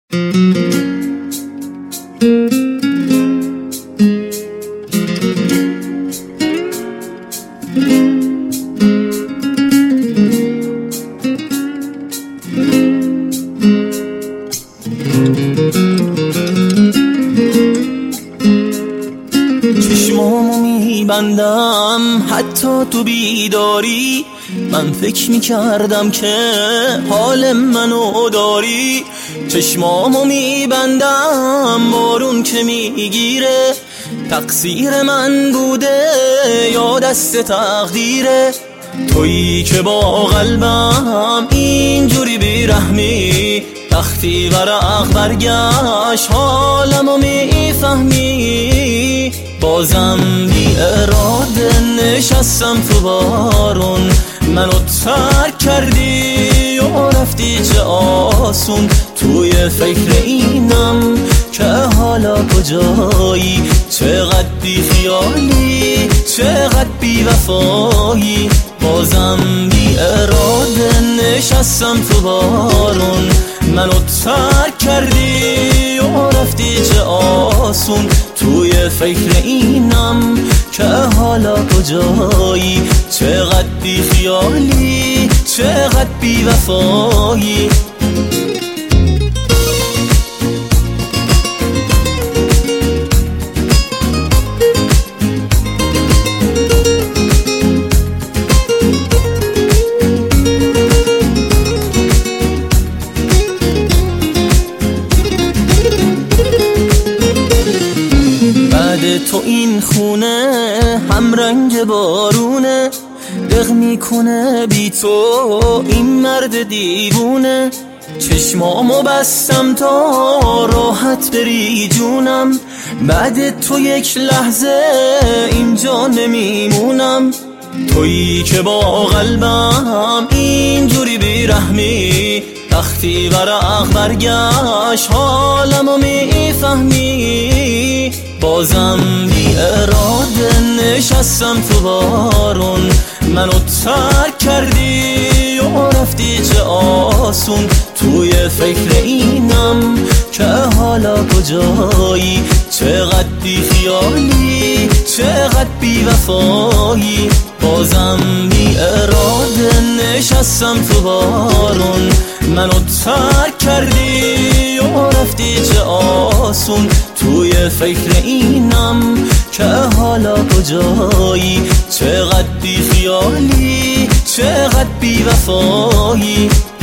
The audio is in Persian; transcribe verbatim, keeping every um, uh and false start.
چشمامو میبندم حتی تو بیداری، من فکر میکردم که حال منو داری. چشمامو میبندم بارون که میگیره، تقصیر من بوده یا دست تقدیره؟ تویی که با قلبم اینجوری بیرحمی، وقتی ورق برگشت حالمو میفهمی. بازم بی اراده نشستم تو بارون، منو ترک کردی و رفتی چه آسون. توی فکر اینم که حالا کجایی، چقدر بی خیالی چقدر بی وفایی. بازم بی اراده نشستم تو بارون، منو ترک کردی و رفتی چه آسون. توی فکر اینم که حالا کجایی، چقدر بی خیالی چقدر بی وفایی. تو این خونه هم رنگ بارونه، دق میکنه بی تو این مرد دیوونه. چشمامو بستم تا راحت بری جونم، بعد تو یک لحظه اینجا نمیمونم. تویی که با قلبم اینجوری بیرحمی، وقتی ورق برگشت حالمو میفهمی. بازم بی اراده نشستم تو بارون، منو ترک کردی و رفتی چه آسون. توی فکر اینم که حالا کجایی، چقدر بی خیالی چقدر بی وفایی. بازم بی اراده نشستم تو بارون، منو ترک کردی و رفتی چه آسون. توی فکر اینم که حالا کجایی، چقدر بی خیالی چقدر بی وفایی.